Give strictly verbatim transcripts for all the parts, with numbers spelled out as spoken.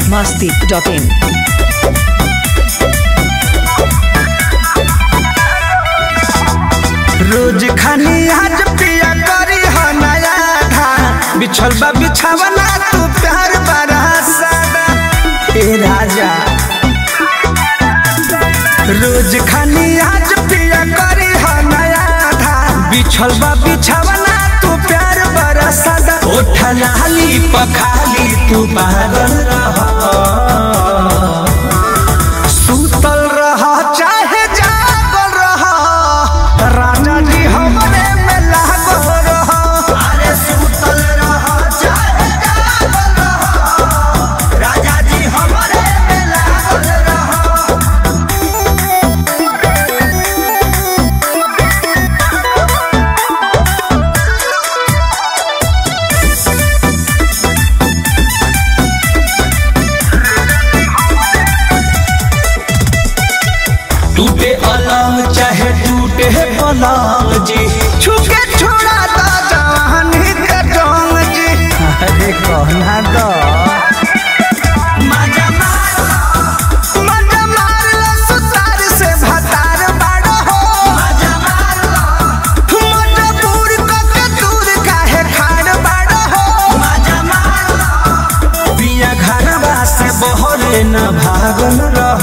masti dot in. रोज खानी आज पिया करी हो नया था बिछल बा बिछावना तू प्यार बड़ा सादा ए राजा। रोज खानी आज पिया करी हो नया था बिछल बा बिछावना तू प्यार बड़ा सादा। ओठा लाली पखाली तू पागल रह सुतल रह चाहे जागल रह राजा जी हमरे में लागल रह। अरे सुतल रह चाहे जागल रह राजा जी हमरे में लागल रह। टूटे अलंग चाहे टूटे पलंग जी छुके छोड़ा दा जवानी के जंग जी। अरे कहना दो मजा मार मजा मार लो सुतार से भतार बाड़ो हो मजा मार लो मजबूर के दूर काहे खाड़ बाड़ो हो मजा मार लो पिया घरवा से बहरे न भागल रह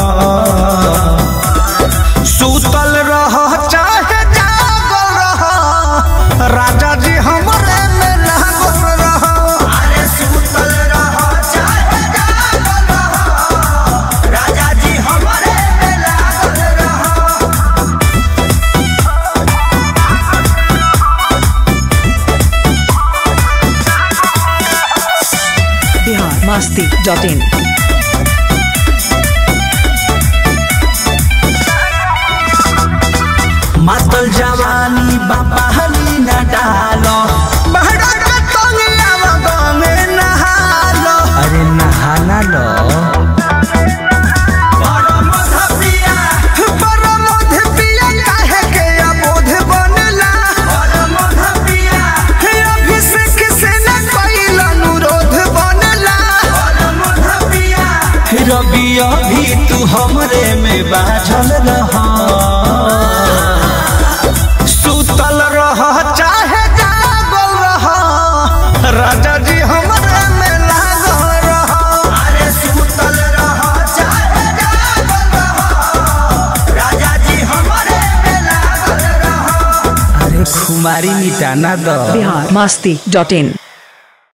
सुतल रह चाहे जागल रह राजा जी हमरे में लागल रह। अरे सुतल रह चाहे जागल रह राजा जी हमरे में लागल रह। Bihar masti dot in. मातल जवानी बाबा हली न डालो बहरा के तंगिया में नहालो। अरे नहाना लो रबिया भी तू हमरे में बाझल रह सुतल रह चाहे जागल रह राजा जी हमरे में लागल रह। अरे सुतल रह चाहे जागल रह राजा जी हमरे में लागल रह। अरे खुमारी मिटाना दो Bihar masti dot in.